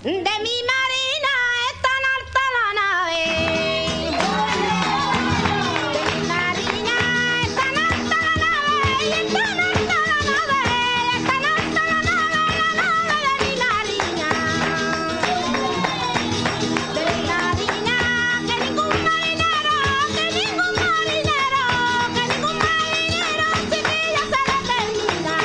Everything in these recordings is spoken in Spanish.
De mi marina es tan alta la nave. De mi marina es tan alta la nave. Y es tan alta la nave. Es tan alta la nave de mi marina. De mi marina que ningún marinero, que ningún marinero, que ningún marinero chiquilla se determina.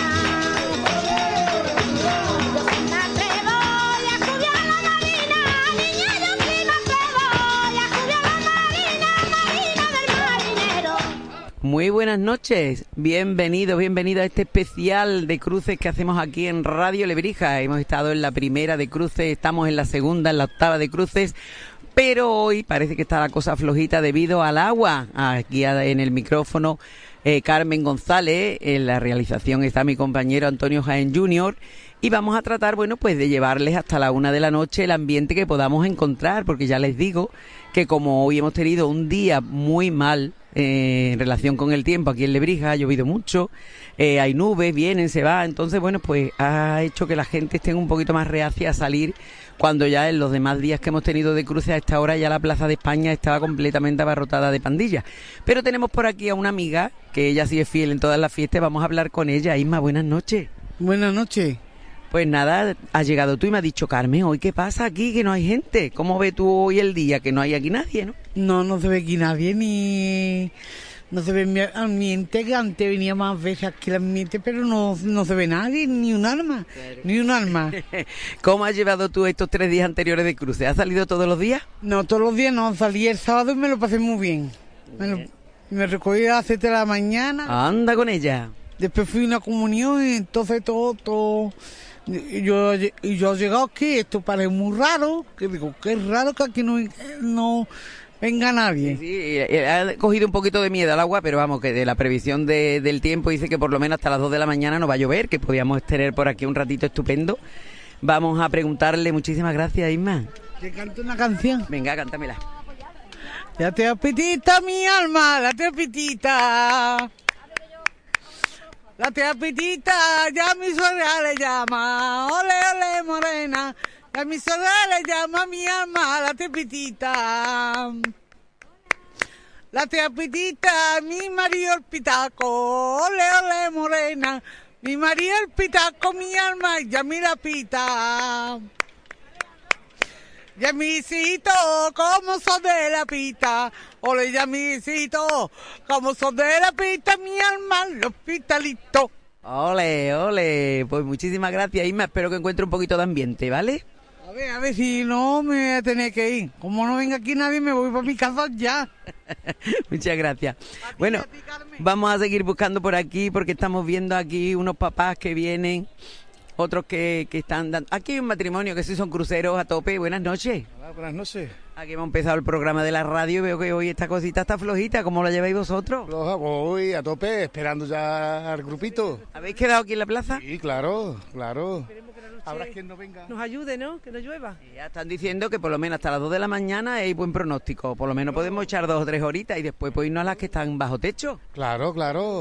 Yo sí me atrevo y a subir a la marina, niña, yo sí me atrevo y a subir a la marina, marina del marinero. Muy buenas noches, bienvenidos a este especial de cruces que hacemos aquí en Radio Lebrija. Hemos estado en la primera de cruces, estamos en la segunda, en la octava de cruces, pero hoy parece que está la cosa flojita debido al agua. Aquí en el micrófono Carmen González, en la realización está mi compañero Antonio Jaén Jr., y vamos a tratar, bueno, pues de llevarles hasta la 1 de la noche el ambiente que podamos encontrar, porque ya les digo que como hoy hemos tenido un día muy mal en relación con el tiempo aquí en Lebrija, ha llovido mucho, hay nubes, vienen, se va, entonces bueno, pues ha hecho que la gente esté un poquito más reacia a salir, cuando ya en los demás días que hemos tenido de cruce a esta hora ya la Plaza de España estaba completamente abarrotada de pandillas. Pero tenemos por aquí a una amiga, que ella sí es fiel en todas las fiestas, vamos a hablar con ella. Isma, buenas noches. Buenas noches. Pues nada, has llegado tú y me has dicho, Carmen, ¿hoy qué pasa aquí? Que no hay gente. ¿Cómo ves tú hoy el día? Que no hay aquí nadie, ¿no? No se ve aquí nadie, ni... No se ve mi ambiente, que antes venía más veces aquí el ambiente, pero no se ve nadie, ni un alma, claro. Ni un alma. ¿Cómo has llevado tú estos 3 días anteriores de cruce? ¿Has salido todos los días? No, todos los días no, salí el sábado y me lo pasé muy bien. Me recogí a las 7 de la mañana. Anda con ella. Después fui a una comunión y entonces todo... Y yo he llegado aquí, esto parece muy raro, que digo, qué raro que aquí no venga nadie. Sí, ha cogido un poquito de miedo al agua, pero vamos, que de la previsión del tiempo dice que por lo menos hasta las 2 de la mañana no va a llover, que podíamos tener por aquí un ratito estupendo. Vamos a preguntarle, muchísimas gracias, Isma. ¿Te canto una canción? Venga, cántamela. Date apetita, mi alma, date apetita. Date apetita, ya mi suegra le llama, ole, ole, morena, ya mi suegra le llama, mi alma, date apetita. Date apetita, mi marido el pitaco, ole, ole, morena, mi marido el pitaco, mi alma, ya mi la pita. Ya misito, como son de la pita, ole ya misito, como son de la pita, mi alma, los pitalitos. Ole, ole, pues muchísimas gracias, Isma, espero que encuentre un poquito de ambiente, ¿vale? A ver si no me voy a tener que ir. Como no venga aquí nadie, me voy para mi casa ya. Muchas gracias. Bueno, vamos a seguir buscando por aquí porque estamos viendo aquí unos papás que vienen... Otros que están dando... Aquí hay un matrimonio que sí son cruceros a tope. Buenas noches. Hola, buenas noches. Aquí hemos empezado el programa de la radio y veo que hoy esta cosita está flojita. ¿Cómo la lleváis vosotros? Floja, voy a tope, esperando ya al grupito. ¿Habéis quedado aquí en la plaza? Sí, claro. Habrá quien no venga. Nos ayude, ¿no? Que no llueva. Y ya están diciendo que por lo menos hasta las 2 de la mañana hay buen pronóstico. Por lo menos podemos echar 2 o 3 horitas y después pues irnos a las que están bajo techo. Claro.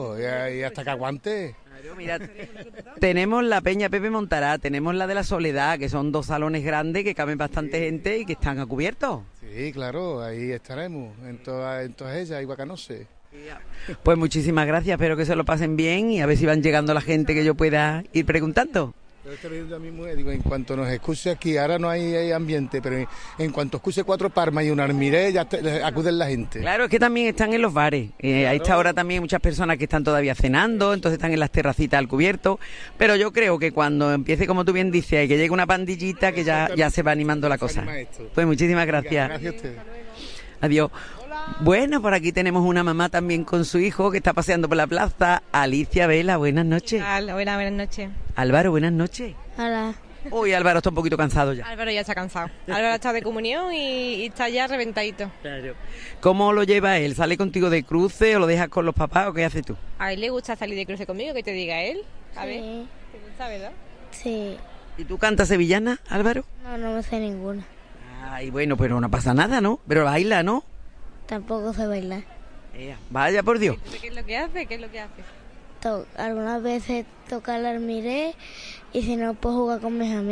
Y hasta que aguante. Mira, tenemos la Peña Pepe Montará, tenemos la de la Soledad, que son 2 salones grandes que caben bastante gente y que están a cubierto. Sí, claro, ahí estaremos, en todas ellas, igual que no sé. Pues muchísimas gracias, espero que se lo pasen bien y a ver si van llegando la gente que yo pueda ir preguntando. Yo estoy viendo a mi mujer, digo, en cuanto nos escuche aquí, ahora no hay ambiente, pero en cuanto escuche 4 palmas y un armiré, ya acuden la gente. Claro, es que también están en los bares. Claro. A esta hora también hay muchas personas que están todavía cenando, entonces están en las terracitas al cubierto. Pero yo creo que cuando empiece, como tú bien dices, y que llegue una pandillita, que ya se va animando la cosa. Pues muchísimas gracias. Gracias a usted. Adiós. Bueno, por aquí tenemos una mamá también con su hijo que está paseando por la plaza. Alicia Vela, buenas noches. Hola, buenas noches. Álvaro, buenas noches. Hola. Uy, Álvaro está un poquito cansado ya. Álvaro ya está cansado. Álvaro está de comunión y está ya reventadito. Claro. ¿Cómo lo lleva él? ¿Sale contigo de cruce o lo dejas con los papás o qué haces tú? A él le gusta salir de cruce conmigo, que te diga él. A ver, ¿te gusta, verdad? Sí. ¿Y tú cantas sevillana, Álvaro? No me sé ninguna. Ay, bueno, pero no pasa nada, ¿no? Pero baila, ¿no? Tampoco sé bailar. Vaya por Dios. ¿Qué es lo que hace? ¿Qué es lo que hace? Algunas veces toca el armiré y si no, pues jugar con mis amigos.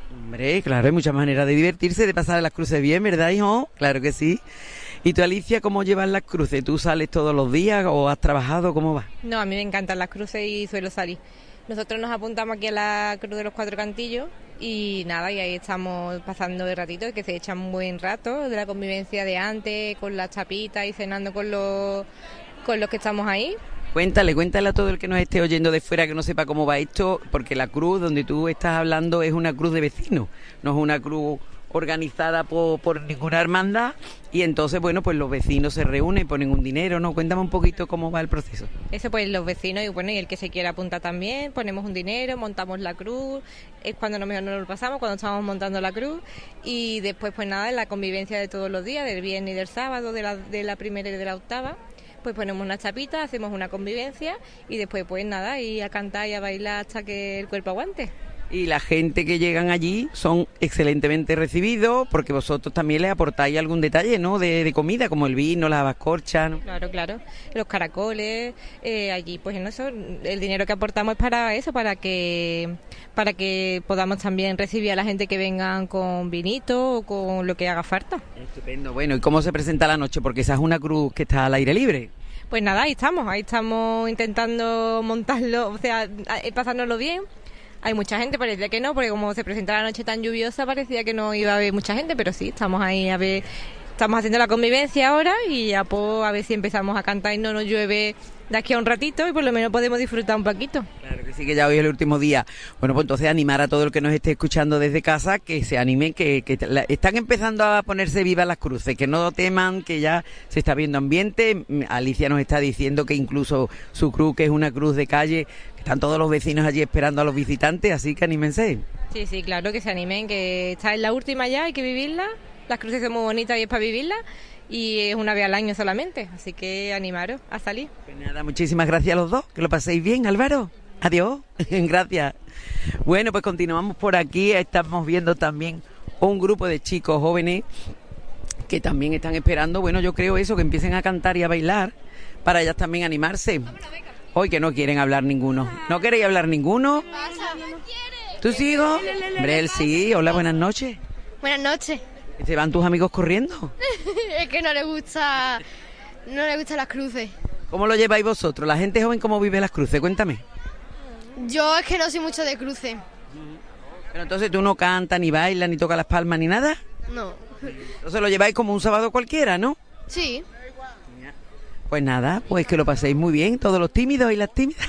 Hombre, claro, hay muchas maneras de divertirse, de pasar las cruces bien, ¿verdad, hijo? Claro que sí. ¿Y tú, Alicia, cómo llevas las cruces? ¿Tú sales todos los días o has trabajado? ¿Cómo va? No, a mí me encantan las cruces y suelo salir. Nosotros nos apuntamos aquí a la Cruz de los Cuatro Cantillos y nada, y ahí estamos pasando el ratito, que se echan un buen rato de la convivencia de antes, con las chapitas y cenando con los que estamos ahí. Cuéntale a todo el que nos esté oyendo de fuera que no sepa cómo va esto, porque la cruz donde tú estás hablando es una cruz de vecinos, no es una cruz organizada por ninguna hermandad, y entonces, bueno, pues los vecinos se reúnen y ponen un dinero, ¿no? Cuéntame un poquito cómo va el proceso. Eso pues los vecinos y bueno, y el que se quiera apuntar también, ponemos un dinero, montamos la cruz, es cuando mejor nos lo pasamos, cuando estamos montando la cruz, y después pues nada, en la convivencia de todos los días, del viernes y del sábado, de la primera y de la octava, pues ponemos una chapita, hacemos una convivencia y después pues nada, y a cantar y a bailar hasta que el cuerpo aguante. Y la gente que llegan allí son excelentemente recibidos, porque vosotros también les aportáis algún detalle, ¿no?, de comida, como el vino, las habascorchas, ¿no? Claro, los caracoles, allí pues en eso, el dinero que aportamos es para eso, para que podamos también recibir a la gente que vengan con vinito o con lo que haga falta. Estupendo. Bueno, ¿y cómo se presenta la noche? Porque esa es una cruz que está al aire libre. Pues nada, ahí estamos intentando montarlo, o sea, pasárnoslo bien. Hay mucha gente, parecía que no, porque como se presenta la noche tan lluviosa, parecía que no iba a haber mucha gente, pero sí, estamos ahí estamos haciendo la convivencia ahora y ya pues a ver si empezamos a cantar y no nos llueve de aquí a un ratito y por lo menos podemos disfrutar un poquito. Claro que sí, que ya hoy es el último día. Bueno, pues entonces animar a todo el que nos esté escuchando desde casa, que se animen, que están empezando a ponerse vivas las cruces, que no teman, que ya se está viendo ambiente. Alicia nos está diciendo que incluso su cruz, que es una cruz de calle, que están todos los vecinos allí esperando a los visitantes, así que anímense. Sí, claro, que se animen, que está en la última ya, hay que vivirla. Las cruces son muy bonitas y es para vivirlas. Y es una vez al año solamente, así que animaros a salir. Pues nada, muchísimas gracias a los dos, que lo paséis bien, Álvaro. Adiós, gracias. Bueno, pues continuamos por aquí, estamos viendo también un grupo de chicos jóvenes que también están esperando, bueno, yo creo eso, que empiecen a cantar y a bailar, para ellas también animarse. Hoy que no quieren hablar ninguno. ¿No queréis hablar ninguno? ¿Tú sigo? Hombre, él sí. Hola, buenas noches. Buenas noches. ¿Se van tus amigos corriendo? Es que no le gusta las cruces. ¿Cómo lo lleváis vosotros? La gente joven, ¿cómo vive las cruces? Cuéntame. Yo es que no soy mucho de cruces. Pero entonces tú no cantas, ni bailas, ni tocas las palmas, ni nada. No. Entonces lo lleváis como un sábado cualquiera, ¿no? Sí. Pues nada, pues que lo paséis muy bien, todos los tímidos y las tímidas.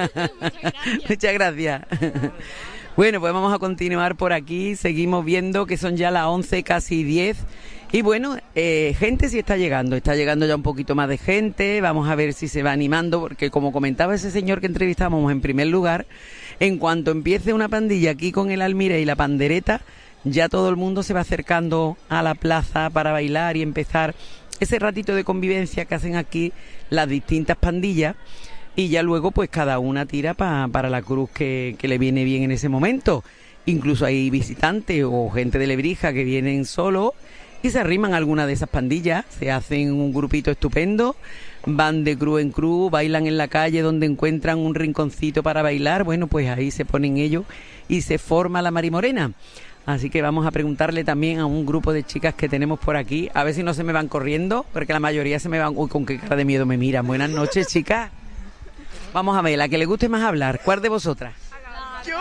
Muchas gracias. Bueno, pues vamos a continuar por aquí, seguimos viendo que son ya las 11, casi 10, y bueno, gente sí está llegando ya un poquito más de gente, vamos a ver si se va animando, porque como comentaba ese señor que entrevistamos en primer lugar, en cuanto empiece una pandilla aquí con el almiré y la pandereta, ya todo el mundo se va acercando a la plaza para bailar y empezar ese ratito de convivencia que hacen aquí las distintas pandillas. Y ya luego pues cada una tira para la cruz que le viene bien en ese momento. Incluso hay visitantes o gente de Lebrija que vienen solos y se arriman a alguna de esas pandillas, se hacen un grupito estupendo, van de cruz en cruz, bailan en la calle donde encuentran un rinconcito para bailar, bueno, pues ahí se ponen ellos y se forma la Marimorena. Así que vamos a preguntarle también a un grupo de chicas que tenemos por aquí, a ver si no se me van corriendo, porque la mayoría se me van, uy, con qué cara de miedo me miran. Buenas noches, chicas. Vamos a ver, la que le guste más hablar, ¿cuál de vosotras? ¿Yo?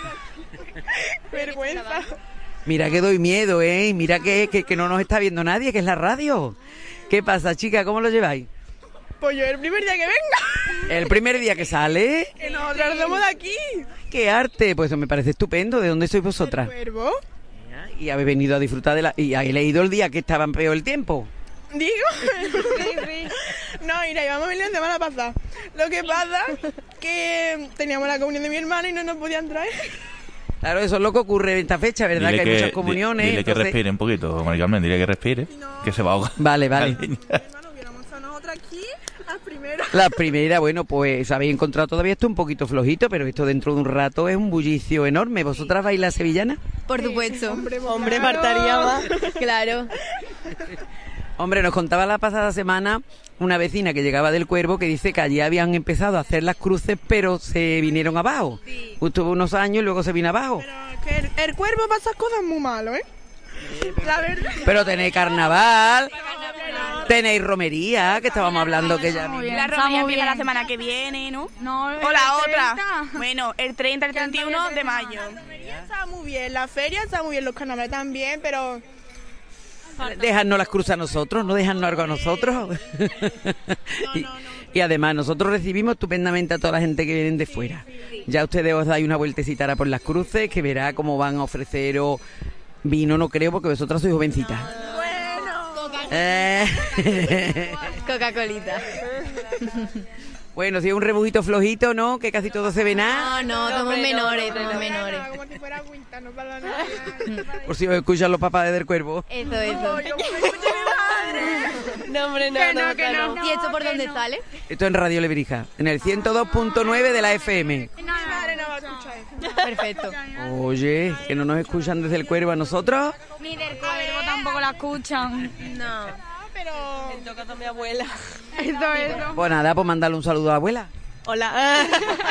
Vergüenza. Mira que doy miedo, ¿eh? Mira que no nos está viendo nadie, que es la radio. ¿Qué pasa, chica? ¿Cómo lo lleváis? Pues yo el primer día que venga. ¿El primer día que sale? Que nosotros somos de aquí. ¡Qué arte! Pues eso me parece estupendo. ¿De dónde sois vosotras? ¿El Cuervo? Y habéis venido a disfrutar de la... ¿Y habéis leído el día que estaba peor el tiempo? ¿Digo? Sí. No, mira, íbamos a venir la semana pasada. Lo que pasa que teníamos la comunión de mi hermana y no nos podían traer. Claro, eso es lo que ocurre en esta fecha, ¿verdad? Dile que hay muchas comuniones. Dile entonces... que respire un poquito, Mari Carmen, dile que respire, no. Que se va a ahogar. Vale. Hermano, hubiéramos a nosotras aquí, las primeras. La primera, bueno, pues habéis encontrado todavía esto un poquito flojito, pero esto dentro de un rato es un bullicio enorme. ¿Vosotras bailas sevillana? Por supuesto. Hombre, faltaría más. Claro. Hombre, nos contaba la pasada semana una vecina que llegaba del Cuervo que dice que allí habían empezado a hacer las cruces, pero se vinieron abajo. Sí. Estuvo unos años y luego se vino abajo. Pero es que el Cuervo pasa cosas muy malas, ¿eh? La verdad. Pero tenéis carnaval, tenéis romería, que estábamos hablando que ya... La romería empieza la semana que viene, ¿no? O la otra. Bueno, el 30, el 31 de mayo. La romería está muy bien, la feria está muy bien, los carnavales también, pero... Dejarnos las cruces a nosotros, no dejarnos algo a nosotros. Y además nosotros recibimos estupendamente a toda la gente que vienen de fuera. Ya ustedes os dais una vueltecita ahora por las cruces, que verá cómo van a ofreceros vino, no creo, porque vosotras sois jovencitas. Coca-Colita. Bueno, si es un rebujito flojito, ¿no? Que casi todo se ve nada. No, somos menores, somos menores. Como si fuera agüita, no para nada. Por si os escuchan los papás del Cuervo. Eso. No, hombre, no. ¿Y esto por dónde sale? Esto en Radio Lebrija, en el 102.9 de la FM. Mi madre no va a escuchar eso. Perfecto. Oye, que no nos escuchan desde el Cuervo a nosotros. Ni del Cuervo tampoco la escuchan. No. Pero... Me toca a mi abuela. Eso. Pues nada, pues mandarle un saludo a la abuela. Hola.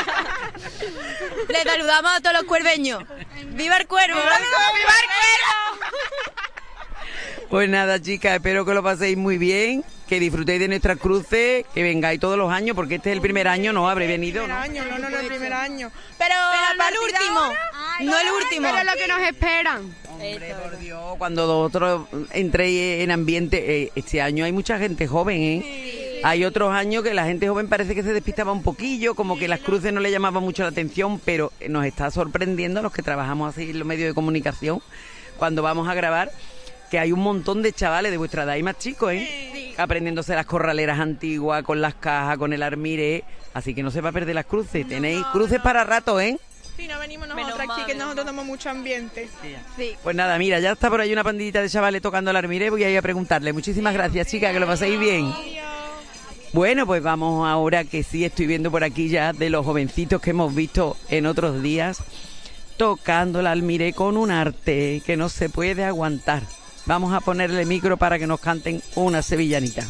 Le saludamos a todos los cuerveños. ¡Viva el Cuervo! ¡Viva el Cuervo! Pues nada, chicas, espero que lo paséis muy bien, que disfrutéis de nuestras cruces, que vengáis todos los años, porque este es el primer año, ¿no? Habré venido, ¿no? No, el primer año. Pero no el último. No el último. Pero lo que nos esperan. Hombre, por Dios, cuando vosotros entréis en ambiente, este año hay mucha gente joven, ¿eh? Sí. Hay otros años que la gente joven parece que se despistaba un poquillo, como que las cruces no le llamaban mucho la atención, pero nos está sorprendiendo a los que trabajamos así en los medios de comunicación, cuando vamos a grabar, que hay un montón de chavales de vuestra edad y más chicos, ¿eh? Sí. Aprendiéndose las corraleras antiguas, con las cajas, con el armiré, así que no se va a perder las cruces. Tenéis cruces para rato, ¿eh? Sí, no venimos nosotras aquí, que nosotros tenemos mucho ambiente. Sí. Pues nada, mira, ya está por ahí una pandillita de chavales tocando el armiré, voy a ir a preguntarle. Muchísimas gracias, chicas, que lo paséis bien. Bueno, pues vamos ahora, que sí estoy viendo por aquí ya de los jovencitos que hemos visto en otros días, tocando el almiré con un arte que no se puede aguantar. Vamos a ponerle micro para que nos canten una sevillanita.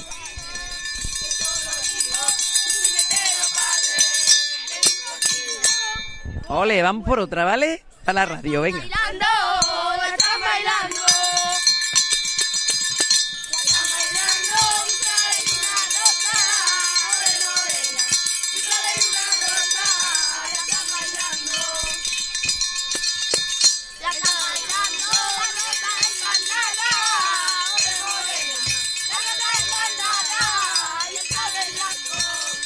Ole, vamos por otra, ¿vale? A la radio, venga. Bailando, la están bailando. La están bailando, trae una rosa, morena, trae una rosa, la están bailando. La están bailando, la rosa encarnada, morena, la rosa encarnada, y el cabello blanco.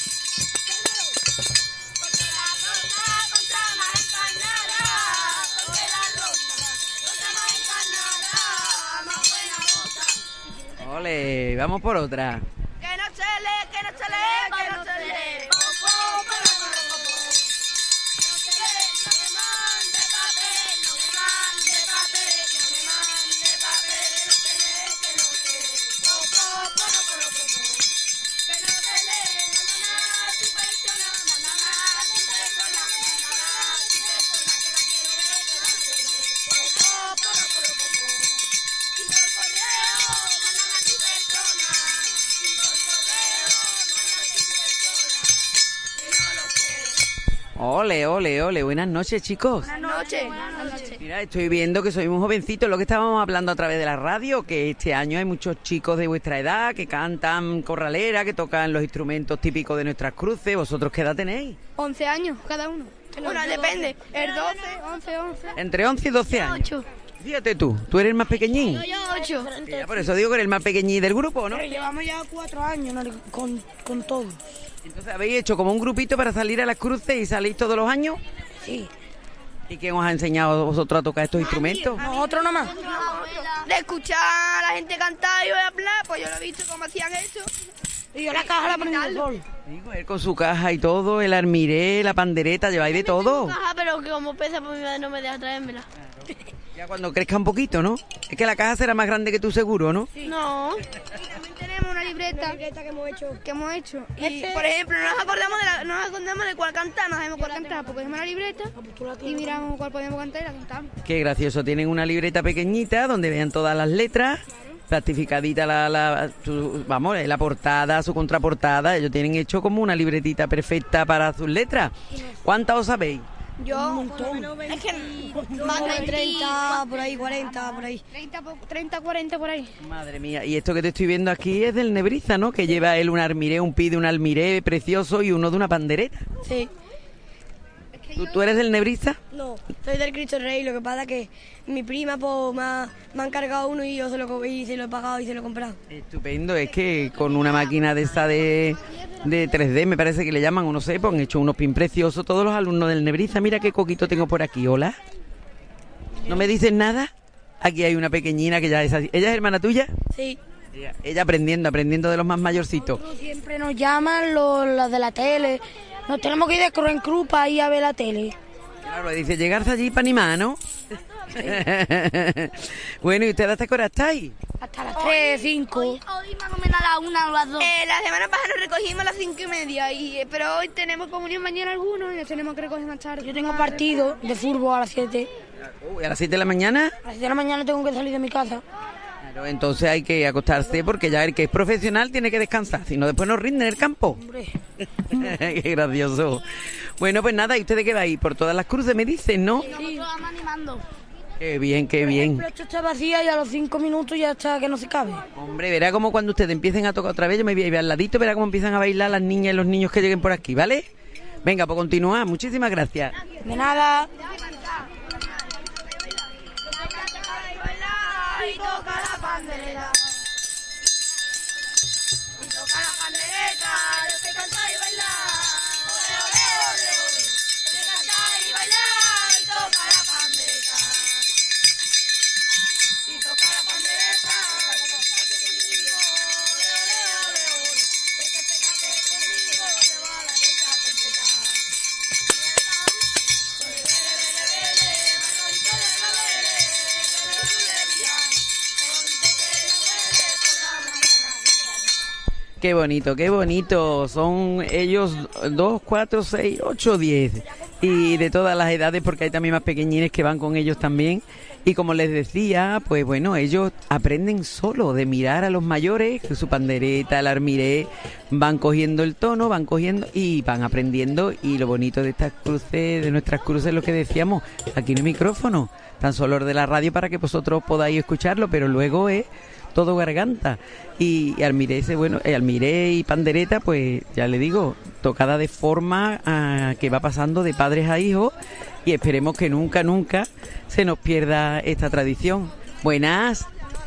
Porque la rosa contra más encarnada, porque la rosa contra más encarnada, más buena rosa. Ole, vamos por otra. Que no se lee, que no se lee, que no se lee. Popo, pero no se lee, no me mande papel, no me mande papel, no me mande papel, que no se lee, que no se lee. Popo, pero que no se lee, mamá, tu persona, mamá, tu persona, mamá, tu persona, que la quiero ver, que la quiero ver. Popo, pero y por correo, mamá, tu persona, y por correo, mamá, tu persona, que no lo quiero. Ole, ole, ole. Buenas noches, chicos. Buenas noches. Mira, estoy viendo que sois muy jovencitos, lo que estábamos hablando a través de la radio, que este año hay muchos chicos de vuestra edad que cantan corralera, que tocan los instrumentos típicos de nuestras cruces. ¿Vosotros qué edad tenéis? 11 años cada uno. Bueno, depende. El 12, 11. Entre 11 y 12 años. 8. Fíjate tú eres el más pequeñín. Yo 8. Ya, por eso digo que eres el más pequeñín del grupo, ¿no? Llevamos ya 4 años con todo. Entonces, ¿habéis hecho como un grupito para salir a las cruces y salís todos los años? Sí. ¿Y quién os ha enseñado a vosotros a tocar estos instrumentos? Nosotros nomás. De escuchar a la gente cantar y hablar, pues yo lo he visto cómo hacían eso. Y yo la caja la aprendí solo. Digo, él con su caja y todo, el armiré, la pandereta, lleváis de todo. Ajá, pero que como pesa, pues mi madre no me deja traérmela. Ya cuando crezca un poquito, ¿no? Es que la caja será más grande que tú seguro, ¿no? No. Y también tenemos una libreta que hemos hecho. Y, por ejemplo, no nos acordamos de cuál cantar, no sabemos cuál cantar, porque tenemos la libreta y miramos cuál podemos cantar y la cantamos. Qué gracioso, tienen una libreta pequeñita donde vean todas las letras plastificadita la portada, su contraportada. Ellos tienen hecho como una libretita perfecta para sus letras. ¿Cuántas os sabéis? Yo, un montón. Es que más de 30, por ahí, 40, por ahí. 30, 40 por ahí. Madre mía, y esto que te estoy viendo aquí es del Nebrija, ¿no? Que lleva él un armiré, un pi de un almiré precioso y uno de una pandereta. Sí. ¿Tú eres del Nebrija? No, soy del Cristo Rey. Lo que pasa es que mi prima pues, me han cargado uno y yo se lo he pagado y se lo he comprado. Estupendo, es que con una máquina de esa de 3D, me parece que le llaman, o no sé, pues han hecho unos pin preciosos todos los alumnos del Nebrija. Mira qué coquito tengo por aquí. Hola. ¿No me dices nada? Aquí hay una pequeñina que ya es así. ¿Ella es hermana tuya? Sí. Ella aprendiendo de los más mayorcitos. Siempre nos llaman los de la tele. Nos tenemos que ir de cruz en cruz para ir a ver la tele. Claro, dice, llegarse allí para animar, ¿no? Sí. Bueno, ¿y ustedes hasta qué hora estáis? Hasta las 3, 5. Hoy más o menos a las 1 o las 2. La semana pasada nos recogimos a las 5:30, pero hoy tenemos comunión mañana algunos y nos tenemos que recoger más tarde. Yo tengo partido de fútbol a las 7. ¿Y a las 7 de la mañana? A las 7 de la mañana tengo que salir de mi casa. Claro, entonces hay que acostarse porque ya el que es profesional tiene que descansar, si no después no rinde en el campo. Hombre. Qué gracioso. Bueno, pues nada, ¿y ustedes qué vais? Por todas las cruces me dicen, ¿no? Sí, nosotros vamos animando. Qué bien, qué bien. Esto está vacía y a los 5 minutos ya está que no se cabe. Hombre, verá como cuando ustedes empiecen a tocar otra vez, yo me voy a ir al ladito, verá cómo empiezan a bailar las niñas y los niños que lleguen por aquí, ¿vale? Venga, pues continúa. Muchísimas gracias. De nada. Y toca la pandereta. Y toca la pandereta, yo sé cantar y bailar. Ole, ole, ole, ole. Yo sé cantar y bailar. Y toca la pandereta. Y toca la pandereta. Conmigo. Ole, ole, ole, ole. El que se cante conmigo lleva la teta completa. Ole, vele, vele, vele. Manolito de la vele. Qué bonito, qué bonito. Son ellos 2, 4, 6, 8, 10. Y de todas las edades, porque hay también más pequeñines que van con ellos también. Y como les decía, pues bueno, ellos aprenden solo de mirar a los mayores, que su pandereta, el armiré, van cogiendo el tono, van cogiendo y van aprendiendo. Y lo bonito de estas cruces, de nuestras cruces, lo que decíamos, aquí no hay micrófono, tan solo el de la radio para que vosotros podáis escucharlo, pero luego es todo garganta. Y almiré almiré y pandereta, pues ya le digo, tocada de forma que va pasando de padres a hijos, y esperemos que nunca, nunca se nos pierda esta tradición. Buenas.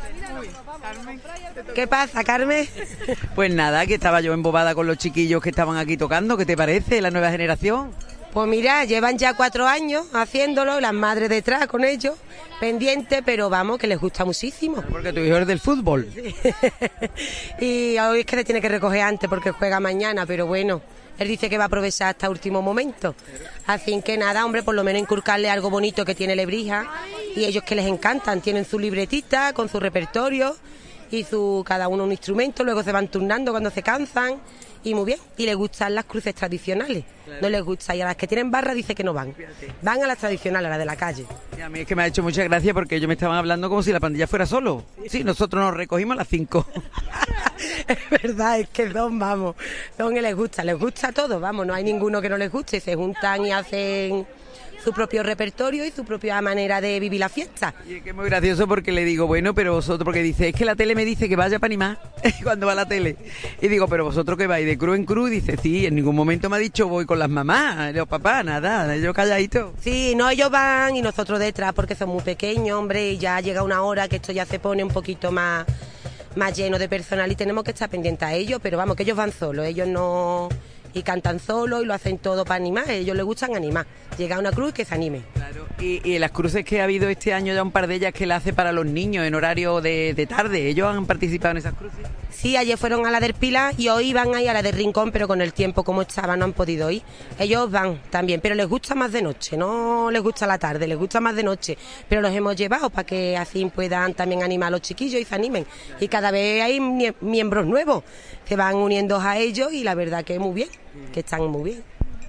¿Qué pasa, Carmen? Pues nada, que estaba yo embobada con los chiquillos que estaban aquí tocando. ¿Qué te parece la nueva generación? Pues mira, llevan ya 4 años haciéndolo, las madres detrás con ellos, pendientes, pero vamos, que les gusta muchísimo. Porque tu hijo es del fútbol. Sí. Y hoy es que le tiene que recoger antes porque juega mañana, pero bueno, él dice que va a aprovechar hasta último momento. Así que nada, hombre, por lo menos inculcarle algo bonito que tiene Lebrija, y ellos que les encantan, tienen su libretita con su repertorio y cada uno un instrumento, luego se van turnando cuando se cansan. Y muy bien, y les gustan las cruces tradicionales, claro. No les gusta, y a las que tienen barra dice que no van, van a las tradicionales, a las de la calle. Y a mí es que me ha hecho mucha gracia porque ellos me estaban hablando como si la pandilla fuera solo. Sí, nosotros nos recogimos a las 5. Es verdad, es que Don les gusta todo, vamos, no hay ninguno que no les guste, se juntan y hacen su propio repertorio y su propia manera de vivir la fiesta. Y es que es muy gracioso porque le digo, bueno, pero vosotros, porque dice, es que la tele me dice que vaya para animar cuando va la tele. Y digo, pero vosotros que vais de cruz en cruz, dice, sí, en ningún momento me ha dicho voy con las mamás, los papás, nada, yo calladito. Sí, no, ellos van y nosotros detrás porque son muy pequeños, hombre, y ya llega una hora que esto ya se pone un poquito más lleno de personal y tenemos que estar pendientes a ellos, pero vamos, que ellos van solos, ellos no... Y cantan solos y lo hacen todo para animar. A ellos les gustan animar. Llega a una cruz y que se anime. Claro. Y las cruces que ha habido este año, ya un par de ellas que la hace para los niños en horario de tarde. ¿Ellos han participado en esas cruces? Sí, ayer fueron a la del Pilar y hoy van a ir a la del Rincón, pero con el tiempo como estaba no han podido ir. Ellos van también, pero les gusta más de noche, no les gusta la tarde, les gusta más de noche. Pero los hemos llevado para que así puedan también animar a los chiquillos y se animen. Y cada vez hay miembros nuevos, se van uniendo a ellos y la verdad que muy bien, que están muy bien.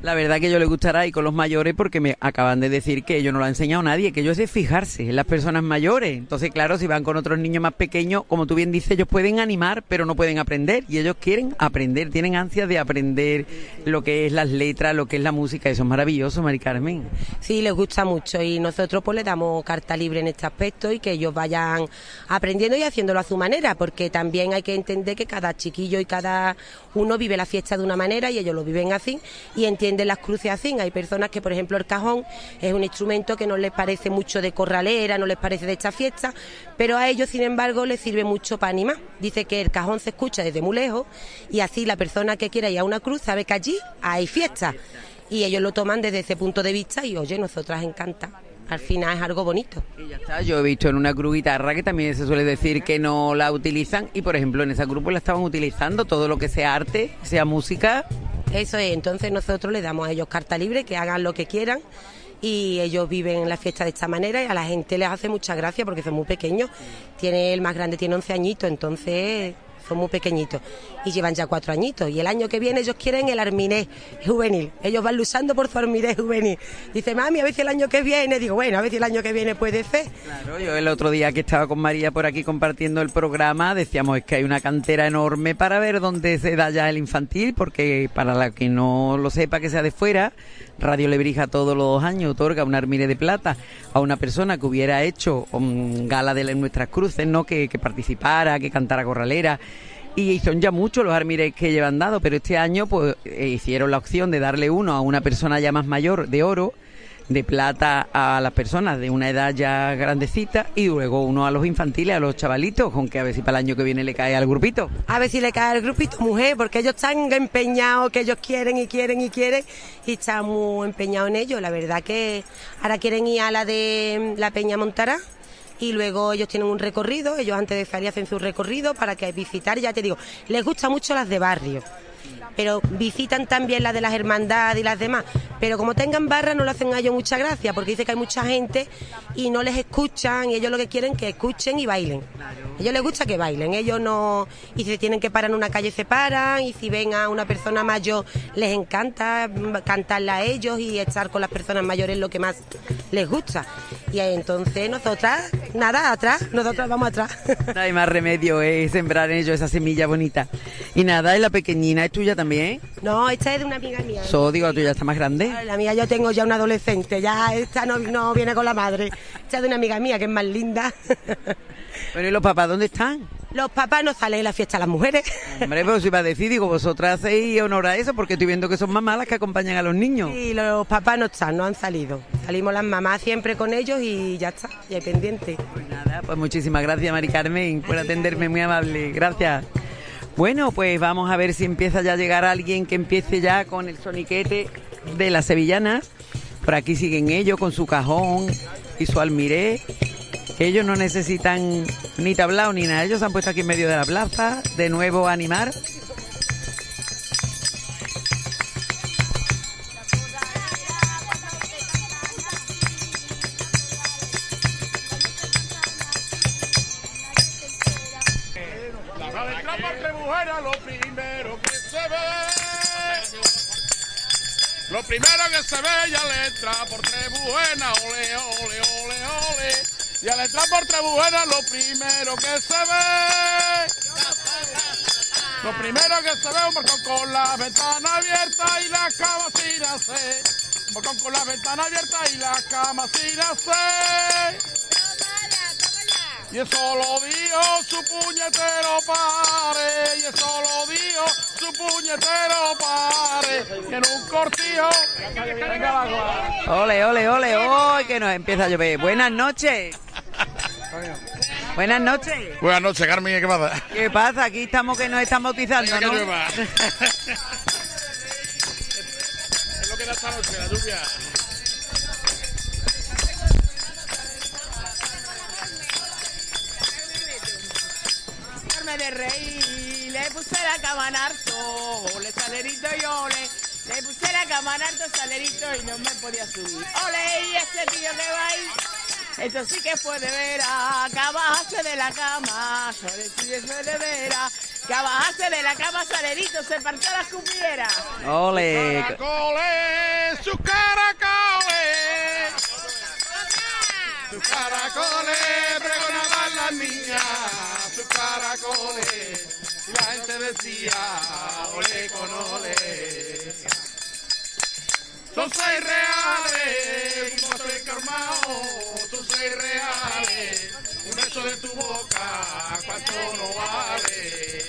La verdad que yo le gustará ir con los mayores porque me acaban de decir que ellos no lo ha enseñado nadie, que ellos es fijarse en las personas mayores. Entonces, claro, si van con otros niños más pequeños, como tú bien dices, ellos pueden animar, pero no pueden aprender. Y ellos quieren aprender, tienen ansias de aprender lo que es las letras, lo que es la música. Eso es maravilloso, Mari Carmen. Sí, les gusta mucho y nosotros pues les damos carta libre en este aspecto y que ellos vayan aprendiendo y haciéndolo a su manera, porque también hay que entender que cada chiquillo y cada uno vive la fiesta de una manera y ellos lo viven así y entienden las cruces así. Hay personas que, por ejemplo, el cajón es un instrumento que no les parece mucho de corralera, no les parece de esta fiesta, pero a ellos, sin embargo, les sirve mucho para animar. Dice que el cajón se escucha desde muy lejos y así la persona que quiera ir a una cruz sabe que allí hay fiesta y ellos lo toman desde ese punto de vista y, oye, nosotras encanta. Al final es algo bonito. Y ya está, yo he visto en una cruz guitarra que también se suele decir que no la utilizan y, por ejemplo, en esa cruz pues la estaban utilizando, todo lo que sea arte, sea música. Eso es, entonces nosotros les damos a ellos carta libre, que hagan lo que quieran y ellos viven la fiesta de esta manera y a la gente les hace mucha gracia porque son muy pequeños. El más grande tiene 11 añitos, entonces son muy pequeñitos y llevan ya 4 añitos y el año que viene ellos quieren el arminés juvenil, ellos van luchando por su arminés juvenil. Dice, mami, a ver si el año que viene, digo, bueno, a ver si el año que viene puede ser. Claro, yo el otro día que estaba con María por aquí compartiendo el programa, decíamos, es que hay una cantera enorme para ver dónde se da ya el infantil, porque para la que no lo sepa, que sea de fuera, Radio Lebrija todos los años otorga un arminés de plata a una persona que hubiera hecho gala de nuestras cruces, ¿no? Que participara, que cantara corralera. Y son ya muchos los armires que llevan dado, pero este año pues hicieron la opción de darle uno a una persona ya más mayor de oro, de plata a las personas de una edad ya grandecita y luego uno a los infantiles, a los chavalitos, con que a ver si para el año que viene le cae al grupito. A ver si le cae al grupito, mujer, porque ellos están empeñados, que ellos quieren y están muy empeñados en ello. La verdad que ahora quieren ir a la de la Peña Montará. Y luego ellos tienen un recorrido, ellos antes de salir hacen su recorrido para que visitar, ya te digo, les gusta mucho las de barrio, pero visitan también las de las hermandades y las demás, pero como tengan barra no le hacen a ellos mucha gracia, porque dice que hay mucha gente y no les escuchan, y ellos lo que quieren es que escuchen y bailen. A ellos les gusta que bailen, ellos no, y si tienen que parar en una calle se paran, y si ven a una persona mayor les encanta cantarla a ellos y estar con las personas mayores lo que más les gusta. Y entonces nosotras, nada, atrás, nosotras vamos atrás. No hay más remedio, es sembrar en ellos esa semilla bonita. Y nada, ¿y la pequeñina es tuya también? No, esta es de una amiga mía. Digo, la tuya está más grande. La mía yo tengo ya una adolescente, ya esta no viene con la madre. Esta es de una amiga mía que es más linda. Bueno, ¿y los papás dónde están? Los papás no salen en la fiesta a las mujeres. Hombre, pues iba a decir, digo, vosotras hacéis honor a eso, porque estoy viendo que son mamás las que acompañan a los niños. Sí, los papás no están, no han salido. Salimos las mamás siempre con ellos y ya está, ya hay pendiente. Pues nada, pues muchísimas gracias, Mari Carmen, por atenderme, muy amable, gracias. Bueno, pues vamos a ver si empieza ya a llegar alguien que empiece ya con el soniquete de las sevillanas. Por aquí siguen ellos con su cajón y su almiré. Ellos no necesitan ni tablao ni nada. Ellos se han puesto aquí en medio de la plaza, de nuevo a animar. Lo primero que se ve, ya le entra por Trebujena, ole, ole, ole, ole. Y al entrar por Trebujena, lo primero que se ve. Lo primero que se ve, un balcón con la ventana abierta y las camas sin hacer. Un balcón con la ventana abierta y las camas sin hacer. Y eso lo dijo su puñetero padre, y eso lo dijo su puñetero padre, y en un cortijo. Ole, ole, ole, hoy que nos empieza a llover. Buenas noches. Buenas noches. Buenas noches, Carmen, ¿qué pasa? ¿Qué pasa? Aquí estamos que nos están bautizando, ¿no? Es lo que da esta noche, la lluvia. De reír, le puse la cama en harto, le salerito y ole, le puse la cama en harto, salerito y no me podía subir. Ole, y ese tío que va ahí, esto sí que fue de veras, acabarse de la cama, sobre sí fue de veras, Que a bajarse de la cama Salerito se partió la escupidera. Ole. Caracoles, sus caracoles. Sus caracoles pregonaban las niñas, sus caracoles. Y la gente decía, ole con ole. Son 6 reales, un bote encarmado, son 6 reales. Un beso de tu boca, ¿cuánto no vale?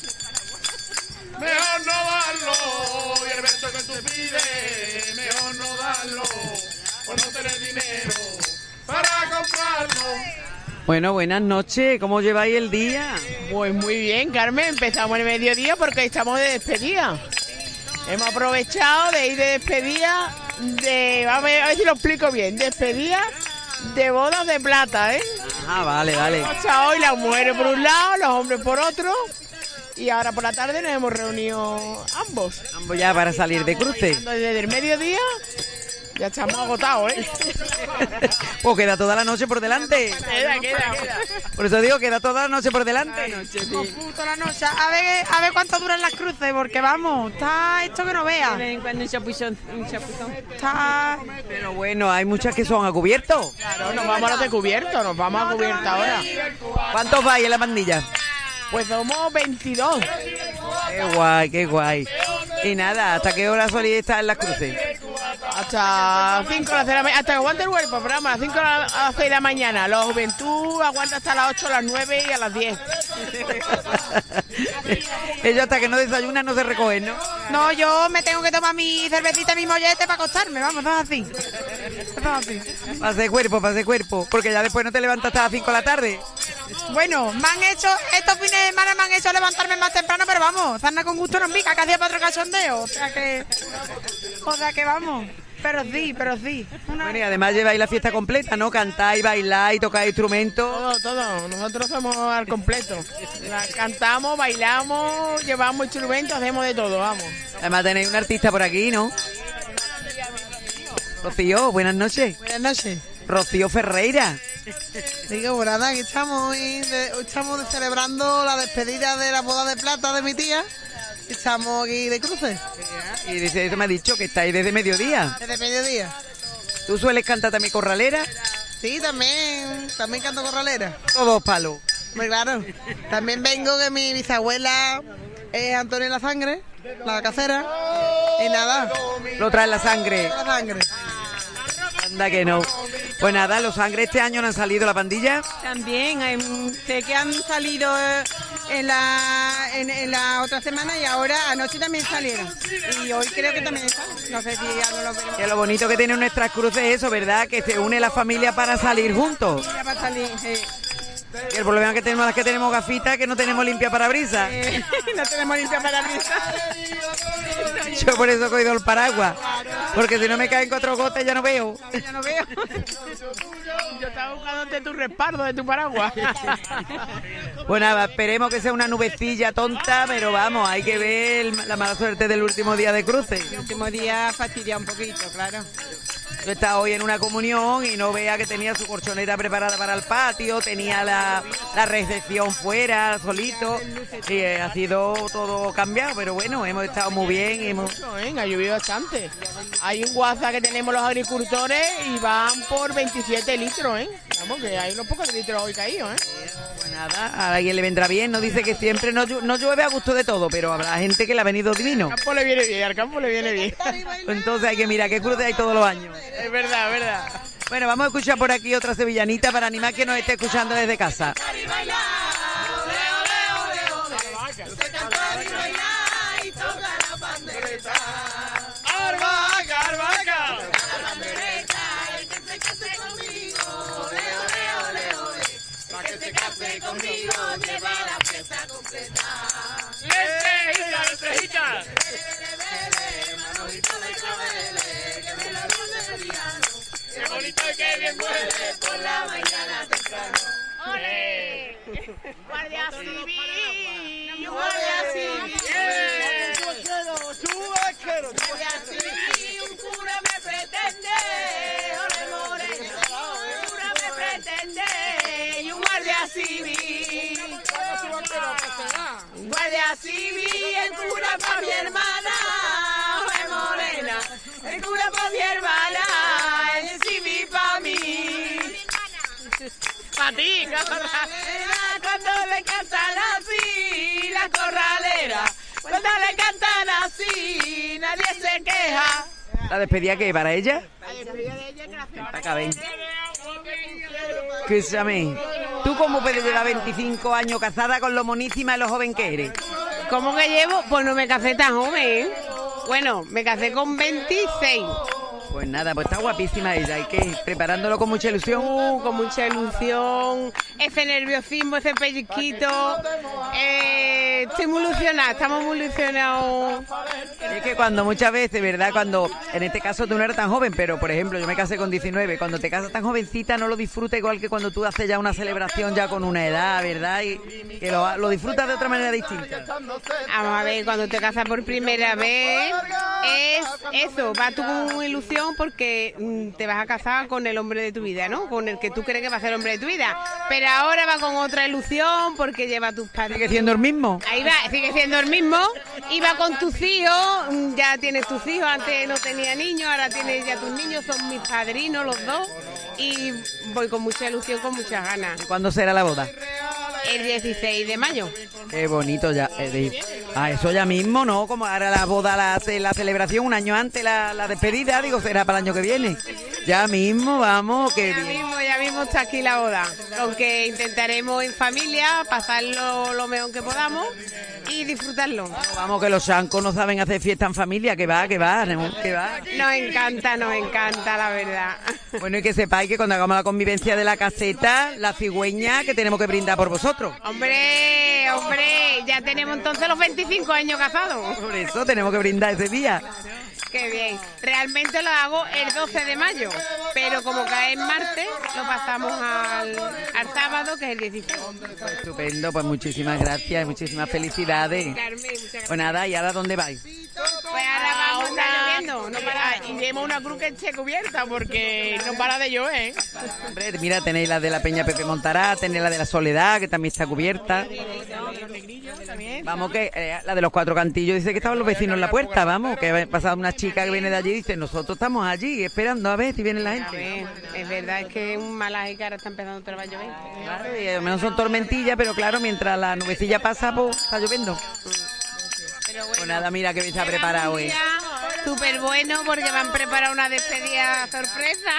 Mejor no darlo, y el beso que tú pides, mejor no darlo, por no tener dinero para comprarlo. Bueno, buenas noches, ¿cómo lleváis el día? Pues muy bien, Carmen, empezamos el mediodía porque estamos de despedida. Hemos aprovechado de ir de despedida, a ver si lo explico bien, despedida de bodas de plata, ¿eh? Ah, vale, vale. Hemos estado hoy las mujeres por un lado, los hombres por otro, y ahora por la tarde nos hemos reunido ambos. Ambos ya para salir de cruce. Desde el mediodía ya estamos agotados, ¿eh? Pues queda toda la noche por delante. Queda. Por eso digo, queda toda la noche por delante. Toda la noche. A ver cuánto duran las cruces, porque vamos, está esto que no veas. Cuando un chapuzón. Está... Pero bueno, hay muchas que son a cubierto. Claro, nos vamos a los de cubierto, nos vamos a cubierto ahora. ¿Cuántos vais en la pandilla? Pues somos 22. Qué guay, qué guay. Y nada, ¿hasta qué hora solís estar en las cruces? Hasta 5 de la mañana, hasta que aguante el cuerpo, pero vamos, a 5 a las 6 de la mañana. La juventud aguanta hasta las 8, a las 9 y a las 10. Ellos hasta que no desayunan no se recogen, ¿no? No, yo me tengo que tomar mi cervecita y mi mollete para acostarme, vamos, todo así. Todo así. Pase cuerpo, porque ya después no te levantas hasta las 5 de la tarde. Bueno, me han hecho, estos fines de semana me han hecho levantarme más temprano, pero vamos, sarna con gusto no en pica, que hacía para otro cachondeo, o sea que vamos, pero sí. Bueno, y además lleváis la fiesta completa, ¿no? Cantáis, bailáis, tocáis instrumentos. Todo, nosotros somos al completo. Cantamos, bailamos, llevamos instrumentos, hacemos de todo, vamos. Además tenéis un artista por aquí, ¿no? Rocío, buenas noches. Buenas noches. Rocío Ferreira. Digo, pues nada, que estamos celebrando la despedida de la boda de plata de mi tía. Estamos aquí de cruces. Y dice, eso me ha dicho que estáis desde mediodía. Desde mediodía. ¿Tú sueles cantar también corralera? Sí, también canto corralera. Todos palos. Pues claro. También vengo que mi bisabuela es Antonio La Sangre, la casera. Y nada. Lo trae la sangre. La sangre. Anda que no. Pues nada, los Sangre este año no han salido la pandilla. También, sé que han salido en la otra semana y ahora anoche también salieron. Y hoy creo que también están. No sé si ya no lo veremos. Que lo bonito que tienen nuestras cruces es eso, ¿verdad? Que se une la familia para salir juntos. Ya para salir, Y el problema que tenemos es que tenemos gafitas que no tenemos limpia parabrisas. no tenemos limpia parabrisas. Yo por eso he cogido el paraguas. Porque si no me caen 4 gotas ya no veo. Ya no veo. Yo estaba buscándote tu respaldo de tu paraguas. Pues nada, esperemos que sea una nubecilla tonta, pero vamos, hay que ver la mala suerte del último día de cruce. El último día fastidia un poquito, claro. Yo estaba hoy en una comunión y no vea que tenía su colchoneta preparada para el patio, tenía la recepción fuera, solito, y ha sido todo cambiado, pero bueno, hemos estado muy bien. Ha llovido bastante. Hay un WhatsApp que tenemos los agricultores y van por 27 litros, ¿eh? Vamos, que hay unos pocos litros hoy caídos, ¿eh? Pues nada, a alguien le vendrá bien, nos dice que siempre no llueve a gusto de todo, pero habrá gente que le ha venido divino. Al campo le viene bien, al campo le viene bien. Entonces hay que mirar qué cruce hay todos los años. Es verdad, es verdad. Bueno, vamos a escuchar por aquí otra sevillanita para animar que nos esté escuchando desde casa. Conmigo lleva la fiesta completa. ¡Lentejita! Manolito de claveles, que me la pone el piano. ¡Qué bonito y qué bien huele por la mañana temprano! ¡Ole! ¡Guardia civil! ¡Guardia civil! ¡Guardia civil! ¡Un cura me pretende! ¡Ole, more! ¡Un cura me pretende! ¡Y un guardia civil! Guardia civil, el cura pa' mi hermana, Ole morena, el cura pa' mi hermana, el civil pa' mí. Pa' ti, corralera, cuando le cantan así, la corralera, cuando le cantan así, nadie se queja. ¿La despedida qué? ¿Para ella? La despedida de ella que la hacemos. Acá ven. Escúchame, ¿tú cómo puedes llevar 25 años casada con lo monísima y lo joven que eres? ¿Cómo que llevo? Pues no me casé tan joven, ¿eh? Bueno, me casé con 26. Pues nada, pues está guapísima ella. ¿Y qué? ¿Preparándolo con mucha ilusión? Con mucha ilusión. Ese nerviosismo, ese pellizquito. Estoy muy ilusionada, estamos muy ilusionados. Es que cuando muchas veces, ¿verdad? Cuando, en este caso tú no eres tan joven, pero por ejemplo yo me casé con 19, cuando te casas tan jovencita no lo disfrutas igual que cuando tú haces ya una celebración ya con una edad, ¿verdad? Y que lo disfrutas de otra manera distinta. Vamos a ver, cuando te casas por primera vez, es eso, vas tú con ilusión porque te vas a casar con el hombre de tu vida, ¿no? Con el que tú crees que va a ser el hombre de tu vida. Pero ahora va con otra ilusión porque lleva a tus padres. ¿Sigue siendo el mismo? Ahí va, sigue siendo el mismo. Y va con tus hijos, ya tienes tus hijos, antes no tenía niños, ahora tienes ya tus niños, son mis padrinos los dos. Y voy con mucha ilusión, con muchas ganas. ¿Cuándo será la boda? El 16 de mayo. Qué bonito ya. Eso ya mismo, ¿no? Como ahora la boda, la celebración, un año antes la despedida, digo, será para el año que viene. Ya mismo, vamos, que ya mismo está aquí la boda. Aunque intentaremos en familia pasarlo lo mejor que podamos y disfrutarlo. Vamos, que los chancos no saben hacer fiesta en familia, que va. Nos encanta, la verdad. Bueno, y que sepáis que cuando hagamos la convivencia de la caseta, la cigüeña, que tenemos que brindar por vosotros. Hombre, ya tenemos entonces los 25 años casados. Por eso tenemos que brindar ese día. Qué bien. Realmente lo hago el 12 de mayo, pero como cae en martes, lo pasamos al sábado, que es el 16. Estupendo, pues muchísimas gracias y muchísimas felicidades. Carmen, muchas gracias. Pues nada, ¿y ahora dónde vais? Pues ahora vamos, está lloviendo, no para, y llevamos una cruz que esté cubierta porque no para de llover. Hombre, mira, tenéis la de la Peña Pepe Montará, tenéis la de la Soledad, que también está cubierta. Vamos, que la de los Cuatro Cantillos dice que estaban los vecinos en la puerta, vamos, que ha pasado una chica que viene de allí y dice, nosotros estamos allí esperando a ver si viene la gente. Es verdad, es que un malaje que ahora está empezando otra vez a llover. Claro, y al menos son tormentillas, pero claro, mientras la nubecilla pasa, pues está lloviendo. Pero bueno, pues nada, mira que bien se ha preparado hoy. Súper bueno porque me han preparado una despedida sorpresa.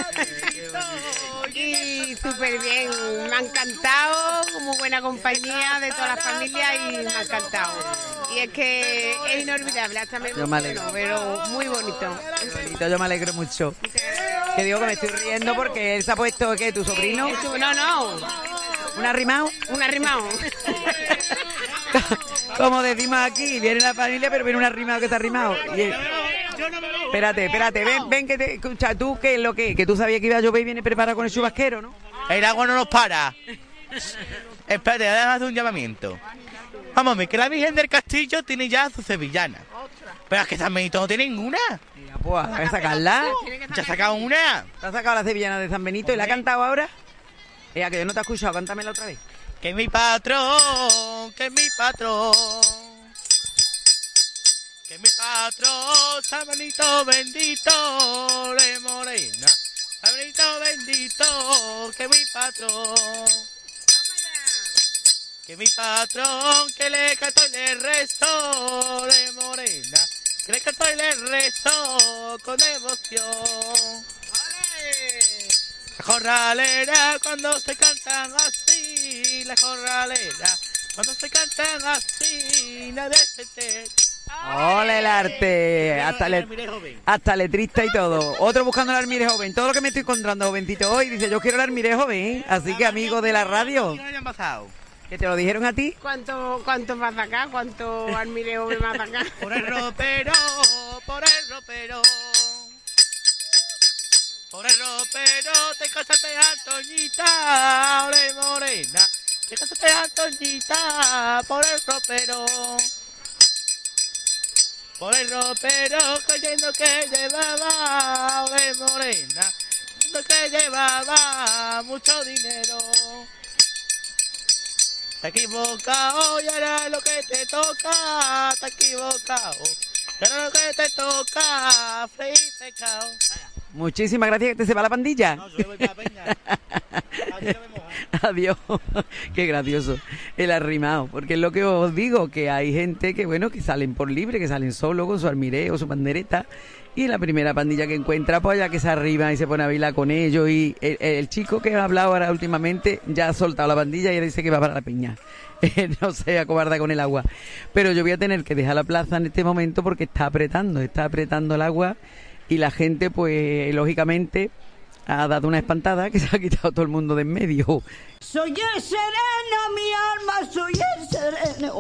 Y súper bien, me ha encantado, como buena compañía de toda la familia y me ha encantado. Y es que es inolvidable, hasta me Yo me alegro. pero muy bonito. Yo me alegro mucho. Que digo que me estoy riendo porque él se ha puesto, ¿qué? ¿Tu sobrino? No. ¿Un arrimado? Un arrimado. Como decimos aquí, viene la familia, pero viene un arrimado que está arrimado. Espérate, ven que te escucha tú, ¿qué es lo que tú sabías que iba a llover y viene preparado con el chubasquero, ¿no? El agua no nos para. Espérate, déjame hacer un llamamiento. Vamos a ver, que la Virgen del Castillo tiene ya su sevillana. Pero es que San Benito no tiene ninguna. Mira, pues, hay que sacarla. ¿Ya ha sacado una? ¿Te has sacado la sevillana de San Benito y la ha cantado ahora? Que yo no te he escuchado, cántamela otra vez. Que mi patrón, que mi patrón. Que mi patrón, San Benito bendito, le morena. San Benito bendito, que mi patrón. Que mi patrón, que le canto y le rezo, le morena. Que le canto y le rezo con devoción. La jornalera cuando se cantan así, la jornalera cuando se cantan así, nadie se te... ¡Ole el arte! Hasta letrista y todo. Otro buscando el almire joven. Todo lo que me estoy encontrando jovencito hoy dice, yo quiero el almire joven, ¿eh? Así que amigo de la radio. ¿Que te lo dijeron a ti? ¿Cuánto vas a sacar? ¿Cuánto almire joven vas a sacar? Por el ropero, por el ropero. Por el ropero te casaste Antoñita, ole morena. Te casaste Antoñita, por el ropero. Por el ropero creyendo que llevaba, ole morena. Creyendo que llevaba mucho dinero. te has equivocado y ahora lo que te toca, te has equivocado. Y ahora lo que te toca, freír pescado. Muchísimas gracias, que te se va la pandilla. No, yo voy para la peña. Adiós. Qué gracioso el arrimado, porque es lo que os digo, que hay gente que, bueno, que salen por libre, que salen solo con su almiré o su pandereta, y la primera pandilla que encuentra, pues ya que se arriba y se pone a bailar con ellos, y el chico que ha hablado ahora últimamente ya ha soltado la pandilla y dice que va para la peña. No se acobarda con el agua. Pero yo voy a tener que dejar la plaza en este momento porque está apretando el agua, y la gente, pues, lógicamente, ha dado una espantada que se ha quitado todo el mundo de en medio. Soy el sereno, mi alma, soy el sereno.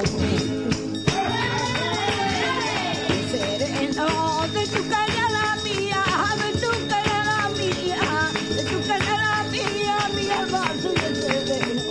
El sereno de tu canela mía, de tu canela mía, de tu canela mía, mi alma, soy el sereno.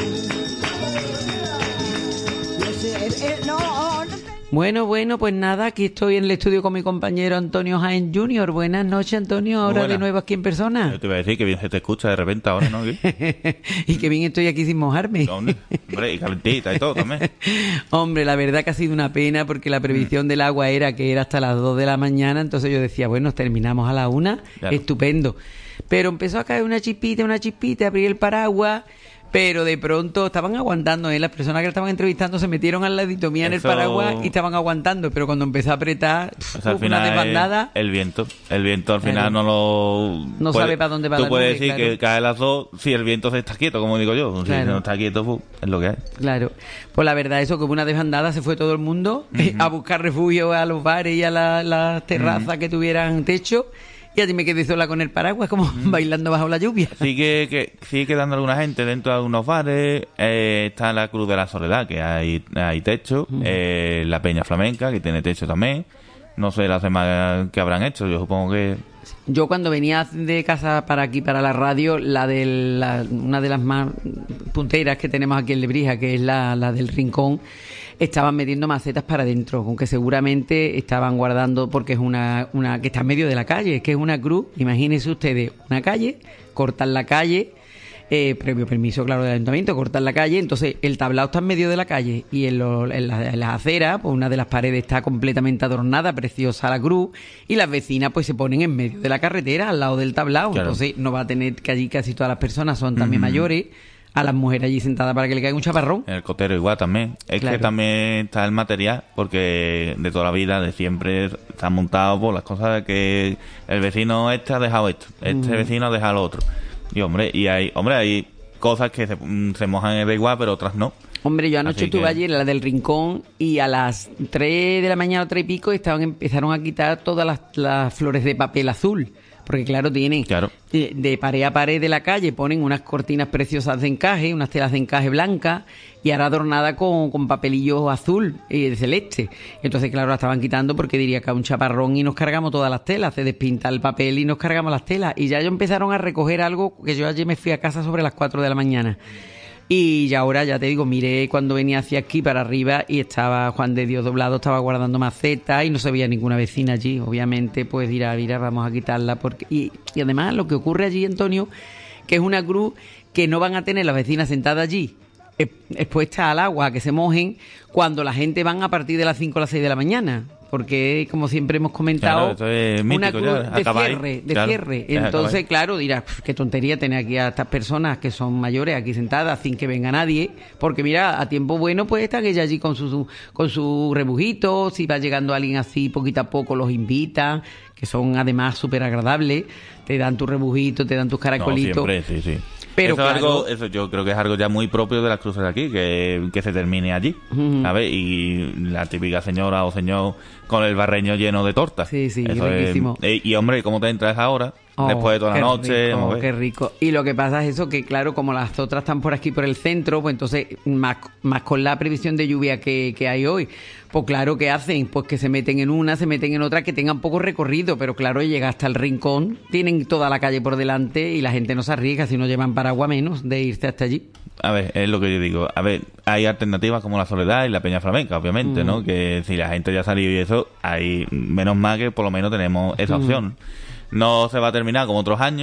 El sereno. Bueno, pues nada, aquí estoy en el estudio con mi compañero Antonio Jaén Jr. Buenas noches, Antonio, ahora de nuevo aquí en persona. Yo te iba a decir que bien se te escucha de repente ahora, ¿no? Y que bien estoy aquí sin mojarme. Hombre, y calentita y todo también. Hombre, la verdad que ha sido una pena porque la previsión del agua era que era hasta las 2 de la mañana, entonces yo decía, bueno, terminamos a la 1, claro. Estupendo. Pero empezó a caer una chispita, abrí el paraguas. Pero de pronto estaban aguantando, las personas que estaban entrevistando se metieron al ladito mía en el paraguas y estaban aguantando, pero cuando empezó a apretar, al final una desbandada. El viento al final no sabe para dónde va la nube. Tú puedes decir claro. que cae las 2 si el viento se está quieto, como digo yo. Claro. Si no está quieto, es lo que hay. Claro. Pues la verdad, eso que hubo una desbandada, se fue todo el mundo a buscar refugio a los bares y a las terrazas que tuvieran techo. Y allí me quedé sola con el paraguas, como bailando bajo la lluvia. Sigue quedando alguna gente dentro de algunos bares. Está la Cruz de la Soledad, que hay techo. La Peña Flamenca, que tiene techo también. No sé las demás que habrán hecho, yo supongo que... Yo cuando venía de casa para aquí, para la radio, una de las más punteras que tenemos aquí en Lebrija, que es la del Rincón, estaban metiendo macetas para adentro, aunque seguramente estaban guardando, porque es una que está en medio de la calle, es que es una cruz, imagínense ustedes, una calle, cortan la calle, previo permiso, claro, del ayuntamiento, cortan la calle, entonces el tablado está en medio de la calle y en las aceras, pues una de las paredes está completamente adornada, preciosa la cruz, y las vecinas pues se ponen en medio de la carretera, al lado del tablado, claro. Entonces no va a tener que allí casi todas las personas son también mayores, a las mujeres allí sentadas para que le caiga un chaparrón. En el cotero igual también. Es claro. Que también está el material, porque de toda la vida, de siempre, está montado por las cosas de que el vecino ha dejado esto, vecino ha dejado lo otro. Y hay cosas que se mojan en el igual, pero otras no. Hombre, yo anoche estuve allí en la del Rincón y a las 3 de la mañana o 3 y pico empezaron a quitar todas las flores de papel azul. Porque claro, tienen de pared a pared de la calle, ponen unas cortinas preciosas de encaje, unas telas de encaje blancas y ahora adornada con papelillo azul y celeste. Entonces, claro, la estaban quitando porque diría que a un chaparrón y nos cargamos todas las telas, se despinta el papel y nos cargamos las telas. Y ya ellos empezaron a recoger algo que yo ayer me fui a casa sobre las 4 de la mañana. Y ya ahora, ya te digo, miré cuando venía hacia aquí para arriba y estaba Juan de Dios doblado, estaba guardando macetas y no se veía ninguna vecina allí. Obviamente, pues dirá, mira, vamos a quitarla. Porque y además lo que ocurre allí, Antonio, que es una cruz que no van a tener las vecinas sentadas allí, expuestas al agua, a que se mojen, cuando la gente van a partir de las 5 o las 6 de la mañana. Porque, como siempre hemos comentado, es mítico, una cruz de cierre. Entonces, claro, dirás, qué tontería tener aquí a estas personas que son mayores aquí sentadas sin que venga nadie. Porque, mira, a tiempo bueno, pues están ellas allí con su rebujito. Si va llegando alguien así, poquito a poco los invitan, que son además súper agradables. Te dan tu rebujito, te dan tus caracolitos. No, siempre, sí. Pero eso, claro, eso yo creo que es algo ya muy propio de las cruces de aquí, que se termine allí, ¿sabes? Y la típica señora o señor con el barreño lleno de tortas. Sí, eso riquísimo. Y hombre, ¿cómo te entras ahora? Después de toda la noche. Qué rico. Y lo que pasa es eso, que claro, como las otras están por aquí, por el centro, pues entonces, más con la previsión de lluvia que hay hoy, pues claro, ¿qué hacen? Pues que se meten en una, se meten en otra, que tengan poco recorrido, pero claro, llega hasta el Rincón, tienen toda la calle por delante y la gente no se arriesga, si no llevan paraguas menos de irse hasta allí. A ver, es lo que yo digo. A ver, hay alternativas como la Soledad y la Peña Flamenca, obviamente, ¿no? Que si la gente ya ha salido y eso, hay menos mal que por lo menos tenemos esa opción. No se va a terminar como otros años,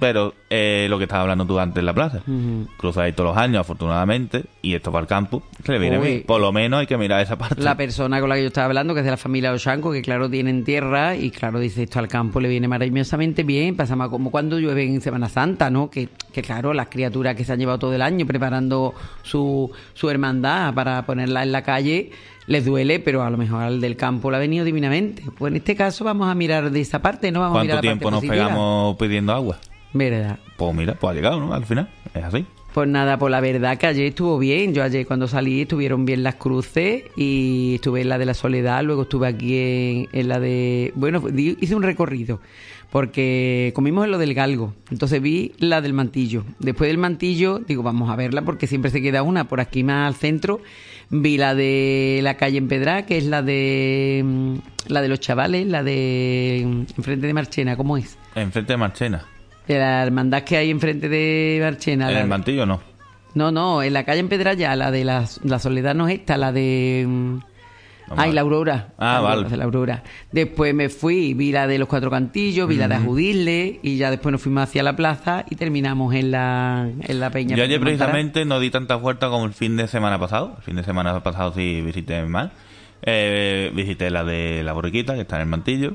pero lo que estabas hablando tú antes en la plaza. Cruzáis todos los años, afortunadamente, y esto para el campo se le viene bien. Por lo menos hay que mirar esa parte. La persona con la que yo estaba hablando, que es de la familia Ochanco, que claro, tienen tierra, y claro, dice, esto al campo le viene maravillosamente bien. Pasa más como cuando llueve en Semana Santa, ¿no? Que claro, las criaturas que se han llevado todo el año preparando su hermandad para ponerla en la calle, les duele, pero a lo mejor al del campo le ha venido divinamente. Pues en este caso vamos a mirar de esa parte, ¿no? Vamos a mirar la parte ¿Cuánto tiempo nos positiva. pegamos pidiendo agua? ¿Verdad? Pues mira, pues ha llegado, ¿no? Al final, es así. Pues nada, pues la verdad que ayer estuvo bien. Yo ayer cuando salí estuvieron bien las cruces y estuve en la de la Soledad, luego estuve aquí en la de... Bueno, hice un recorrido porque comimos en lo del Galgo, entonces vi la del Mantillo. Después del Mantillo, digo, vamos a verla porque siempre se queda una por aquí más al centro. Vi la de la calle Empedrá, que es la de los chavales, la de enfrente de Marchena, ¿cómo es? Enfrente de Marchena. De la hermandad que hay enfrente de Marchena. ¿En el Mantillo no? No, en la calle Empedrá ya, la de la Soledad no es esta, la de... la Aurora. Vale. La Aurora. Después me fui, vi la de los Cuatro Cantillos, vi la de Ajudisle, y ya después nos fuimos hacia la plaza y terminamos en la peña. Yo ayer precisamente no di tanta vuelta como el fin de semana pasado. El fin de semana pasado sí visité más. Visité la de la Borriquita, que está en el Mantillo.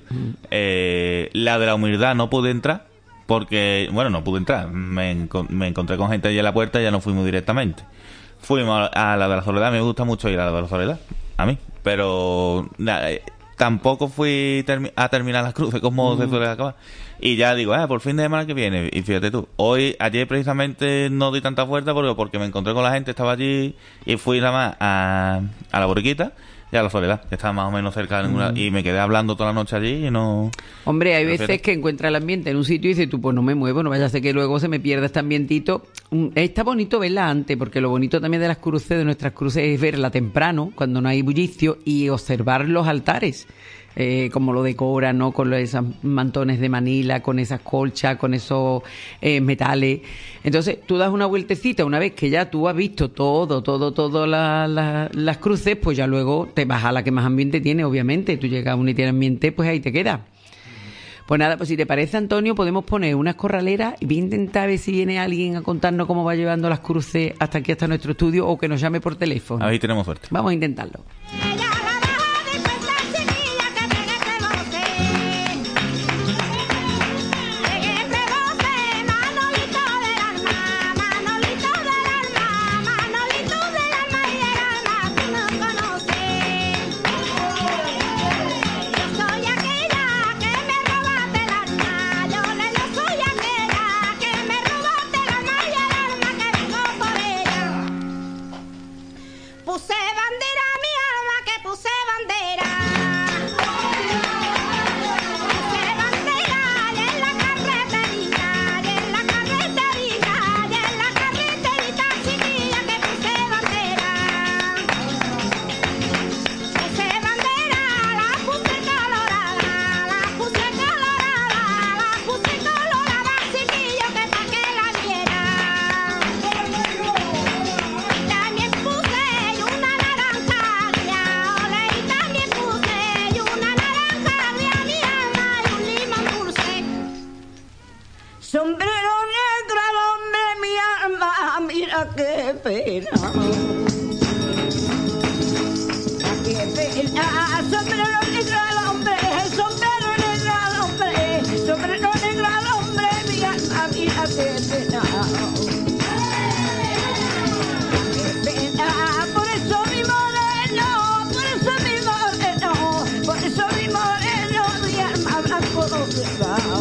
La de la Humildad no pude entrar. Porque, bueno, no pude entrar. Me encontré con gente allí en la puerta y ya no fuimos directamente. Fuimos a la de la Soledad. Me gusta mucho ir a la de la Soledad. A mí. Pero tampoco fui a terminar las cruces como se suele acabar. Y ya digo, por fin de semana que viene. Y fíjate tú, ayer precisamente no di tanta fuerza porque me encontré con la gente, estaba allí y fui nada más a la Borriquita y a la Soledad, que estaba más o menos cerca de ninguna, y me quedé hablando toda la noche allí y no... Hombre, hay veces que encuentras el ambiente en un sitio y dices tú, pues no me muevo, no vaya a ser que luego se me pierda este ambientito. Está bonito verla antes, porque lo bonito también de las cruces, de nuestras cruces, es verla temprano, cuando no hay bullicio, y observar los altares. Como lo decoran, ¿no? Con esos mantones de Manila, con esas colchas, con esos metales. Entonces, tú das una vueltecita, una vez que ya tú has visto todo las cruces, pues ya luego te vas a la que más ambiente tiene, obviamente. Tú llegas a una y tiene ambiente, pues ahí te quedas. Pues nada, pues si te parece, Antonio, podemos poner unas corraleras y voy a intentar ver si viene alguien a contarnos cómo va llevando las cruces hasta aquí, hasta nuestro estudio, o que nos llame por teléfono. Ahí tenemos suerte. Vamos a intentarlo. Puse bandera, mi alma, que puse bandera. Puse bandera y en la carreterita, y en la carreterita, y en la carreterita chiquilla que puse bandera. Puse bandera, la puse colorada, la puse colorada, la puse colorada, chiquillo, que pa' que la viera. También puse una naranja agria, ole, y también puse una naranja agria, mi alma, y un limón dulce. Sombrero negro al hombre, mi alma, mira qué pena. Qué pena, sombrero negro al hombre, sombrero negro al hombre, sombrero negro al hombre, mi alma, mira qué pena. Por eso mi moreno, por eso mi moreno, por eso mi moreno, mi alma blanco cerrado.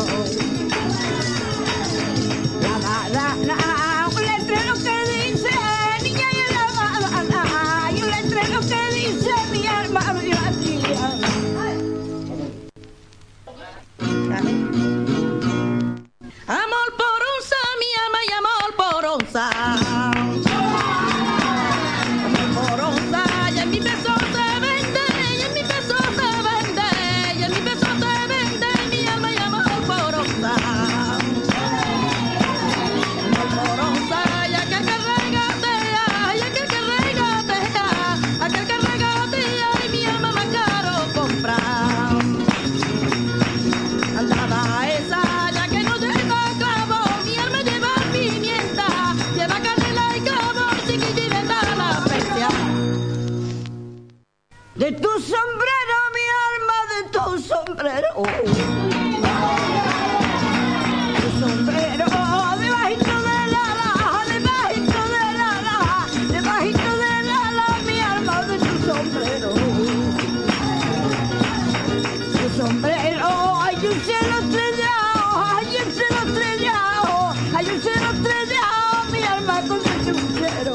Un letrero que dice, niña y la banana, y un letrero que dice, mi alma, mi alma. de tu sombrero, mi alma, de tu sombrero. Tu sombrero, debajito del ala, debajito del ala, debajito del ala, mi alma, de tu sombrero. Tu sombrero, hay un cielo estrellado, hay un cielo estrellado, hay un cielo estrellado, mi alma con tu sombrero.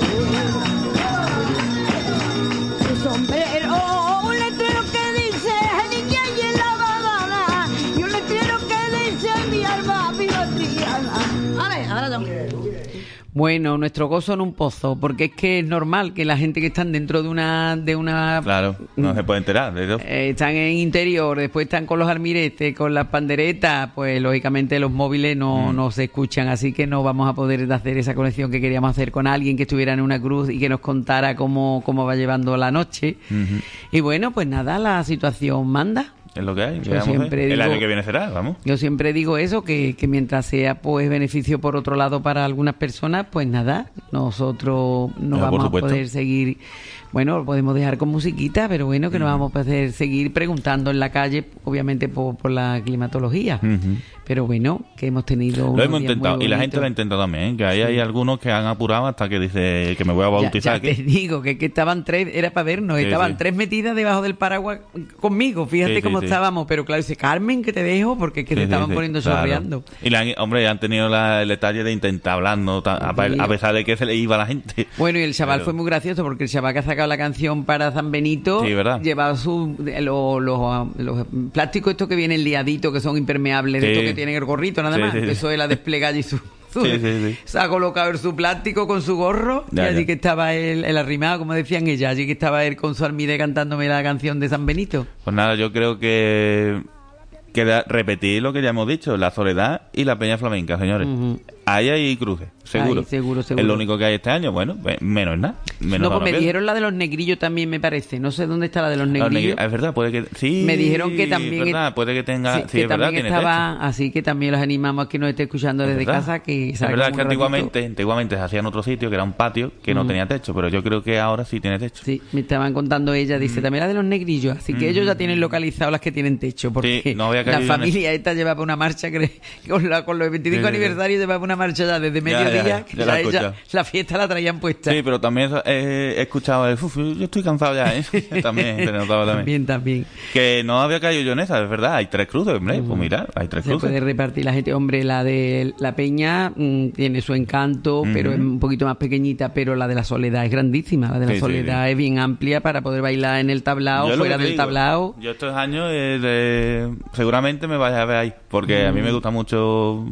Tu sombrero, un letrero que dice niña y en la badana, y un letrero que dice mi alma, viva Triana. Vale, ahora ya. Bueno, nuestro gozo en un pozo, porque es que es normal que la gente que están dentro de una Claro, no se puede enterar de eso. Están en interior, después están con los almiretes, con las panderetas, pues lógicamente los móviles no se escuchan, así que no vamos a poder hacer esa conexión que queríamos hacer con alguien que estuviera en una cruz y que nos contara cómo va llevando la noche. Y bueno, pues nada, la situación manda. Es lo que hay. Yo siempre digo, el año que viene será, vamos. Yo siempre digo eso, que mientras sea pues beneficio por otro lado para algunas personas, pues nada, nosotros no vamos a poder seguir. Bueno, lo podemos dejar con musiquita, pero bueno, que no vamos a poder seguir preguntando en la calle, obviamente por la climatología. Pero bueno, que hemos tenido... Lo hemos intentado, y la gente lo ha intentado también, que hay algunos que han apurado hasta que dice que me voy a bautizar aquí. Ya te digo, que estaban tres, era para vernos, estaban tres metidas debajo del paraguas conmigo, fíjate cómo estábamos, pero claro, dice, Carmen, que te dejo, porque es que te estaban poniendo chorreando. Y hombre, han tenido el detalle de intentar hablarnos, a pesar de que se le iba a la gente. Bueno, y el chaval fue muy gracioso, porque el chaval que ha sacado la canción para San Benito, llevaba los plásticos estos que vienen liaditos, que son impermeables, de estos que tienen el gorrito nada más, eso de la desplegada y se ha colocado su plástico con su gorro y allí que estaba el arrimado, como decían ella, allí que estaba él con su almide cantándome la canción de San Benito. Pues nada, yo creo que queda repetir lo que ya hemos dicho, la Soledad y la Peña Flamenca, señores. Ahí hay cruces, seguro. Ahí, seguro. Es lo único que hay este año, bueno, menos nada. No, pues me dijeron la de los negrillos también, me parece. No sé dónde está la de los negrillos. Es verdad, puede que... Sí, me dijeron que también... verdad, puede que tenga... Sí, que es verdad, también estaba... Así que también los animamos a que nos esté escuchando desde casa. Que es verdad que antiguamente se hacía en otro sitio, que era un patio, que no tenía techo, pero yo creo que ahora sí tiene techo. Sí, me estaban contando ella, dice, también la de los negrillos. Así que ellos ya tienen localizado las que tienen techo, porque no había la familia esta llevaba una marcha, con los 25 aniversarios llevaba una marcha ya desde mediodía, que ya ella, la fiesta la traían puesta. Sí, pero también he escuchado yo estoy cansado ya, también se notaba también. Que no había caído yo en esa, es verdad, hay tres cruces, hombre, pues mira, hay tres cruces. Se puede repartir la gente, hombre, la de la Peña tiene su encanto, pero es un poquito más pequeñita, pero la de la Soledad es grandísima, la de la Soledad es bien amplia para poder bailar en el tablao, fuera del tablao. Yo estos años seguramente me vaya a ver ahí, porque a mí me gusta mucho,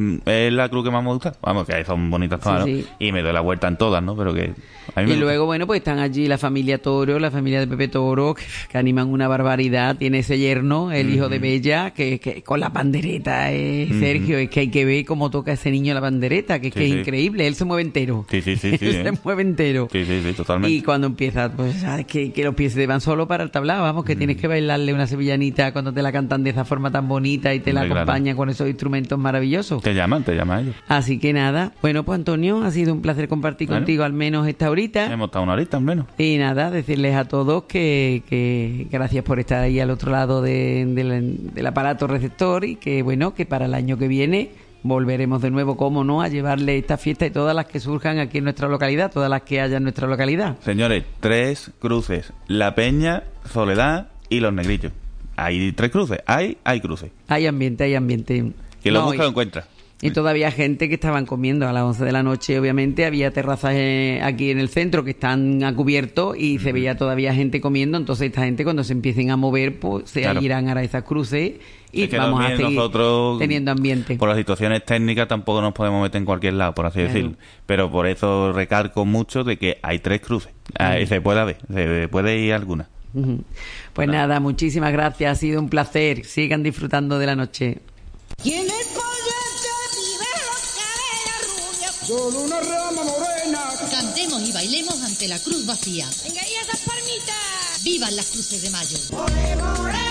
es la cruz que más me gusta, vamos, que son bonitas todas, ¿no? Y me doy la vuelta en todas, ¿no? Pero que a mí y luego, bueno, pues están allí la familia Toro, la familia de Pepe Toro, que animan una barbaridad. Tiene ese yerno, el hijo de Bella, que con la pandereta, Sergio, es que hay que ver cómo toca ese niño la pandereta, que es que es increíble, él se mueve entero. Sí. Se mueve entero. Sí, totalmente. Y cuando empieza, pues sabes que los pies se van solo para el tablao, vamos, que tienes que bailarle una sevillanita cuando te la cantan de esa forma tan bonita y te la acompañan con esos instrumentos maravillosos. Te llaman ellos. Así que nada, bueno, pues Antonio, ha sido un placer compartir contigo al menos esta horita. Hemos estado una horita al menos. Y nada, decirles a todos que gracias por estar ahí al otro lado del aparato receptor y que bueno, que para el año que viene volveremos de nuevo, cómo no, a llevarle esta fiesta y todas las que surjan aquí en nuestra localidad, todas las que haya en nuestra localidad. Señores, tres cruces, La Peña, Soledad y Los Negrillos. Hay tres cruces, hay cruces. Hay ambiente. Quien lo busca lo encuentra. Y todavía gente que estaban comiendo a las 11 de la noche, obviamente, había terrazas aquí en el centro que están a cubierto y se veía todavía gente comiendo, entonces esta gente cuando se empiecen a mover, pues se irán a esas cruces y vamos a seguir nosotros, teniendo ambiente. Por las situaciones técnicas tampoco nos podemos meter en cualquier lado, por así decirlo, pero por eso recalco mucho de que hay tres cruces, se puede ir alguna. Pues nada, muchísimas gracias, ha sido un placer, sigan disfrutando de la noche. Solo una rama morena. Cantemos y bailemos ante la cruz vacía. Venga, y esas palmitas. ¡Vivan las cruces de mayo! ¡Ole, ole!